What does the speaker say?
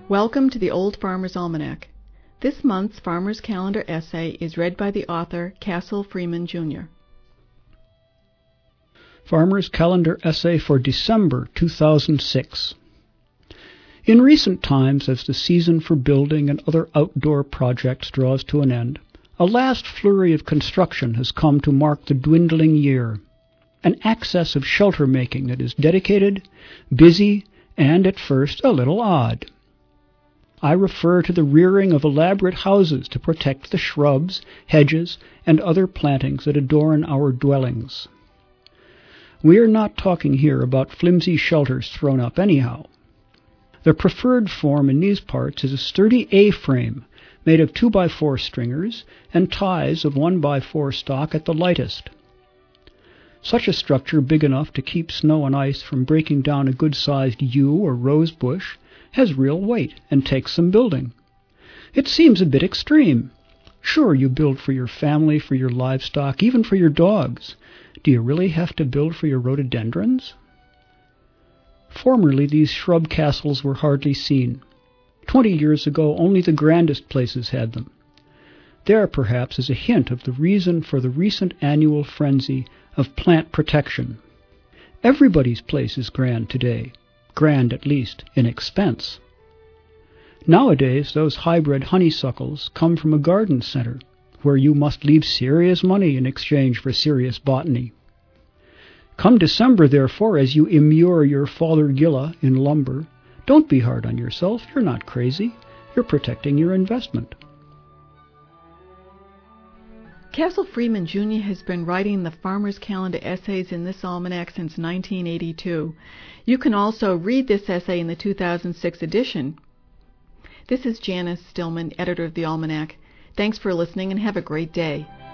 Welcome to the Old Farmer's Almanac. This month's Farmer's Calendar essay is read by the author Castle Freeman, Jr. Farmer's Calendar essay for December 2006. In recent times, as the season for building and other outdoor projects draws to an end, a last flurry of construction has come to mark the dwindling year. An access of shelter-making that is dedicated, busy, and at first a little odd. I refer to the rearing of elaborate houses to protect the shrubs, hedges, and other plantings that adorn our dwellings. We are not talking here about flimsy shelters thrown up anyhow. The preferred form in these parts is a sturdy A-frame made of 2x4 stringers and ties of 1x4 stock at the lightest. Such a structure big enough to keep snow and ice from breaking down a good-sized yew or rose bush has real weight and takes some building. It seems a bit extreme. Sure, you build for your family, for your livestock, even for your dogs. Do you really have to build for your rhododendrons? Formerly, these shrub castles were hardly seen. 20 years ago, only the grandest places had them. There, perhaps, is a hint of the reason for the recent annual frenzy of plant protection. Everybody's place is grand today. Grand, at least, in expense. Nowadays, those hybrid honeysuckles come from a garden center, where you must leave serious money in exchange for serious botany. Come December, therefore, as you immure your Fothergilla in lumber, don't be hard on yourself. You're not crazy. You're protecting your investment. Castle Freeman, Jr. has been writing the Farmer's Calendar essays in this almanac since 1982. You can also read this essay in the 2006 edition. This is Janice Stillman, editor of the Almanac. Thanks for listening and have a great day.